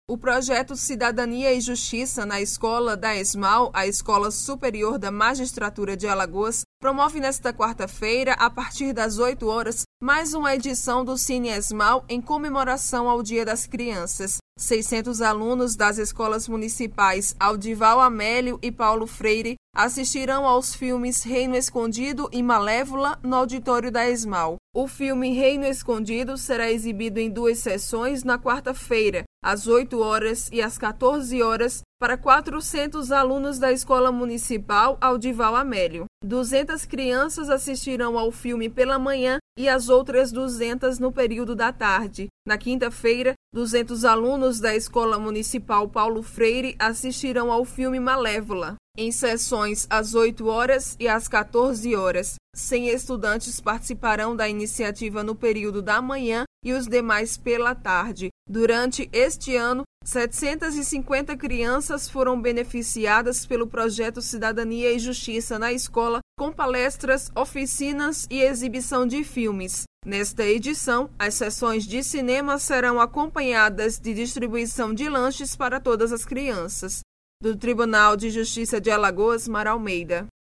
O projeto Cidadania e Justiça na Escola da ESMAU, a Escola Superior da Magistratura de Alagoas, promove nesta quarta-feira, a partir das 8 horas, mais uma edição do Cine ESMAU em comemoração ao Dia das Crianças. 600 alunos das escolas municipais Aldival Amélio e Paulo Freire assistirão aos filmes Reino Escondido e Malévola no auditório da ESMAU. O filme Reino Escondido será exibido em 2 sessões na quarta-feira, às 8 horas e às 14 horas, para 400 alunos da Escola Municipal Aldival Amélio. 200 crianças assistirão ao filme pela manhã e as outras 200 no período da tarde. Na quinta-feira, 200 alunos da Escola Municipal Paulo Freire assistirão ao filme Malévola, em sessões às 8 horas e às 14 horas. 100 estudantes participarão da iniciativa no período da manhã e os demais pela tarde. Durante este ano, 750 crianças foram beneficiadas pelo projeto Cidadania e Justiça na Escola, com palestras, oficinas e exibição de filmes. Nesta edição, as sessões de cinema serão acompanhadas de distribuição de lanches para todas as crianças. Do Tribunal de Justiça de Alagoas, Mara Almeida.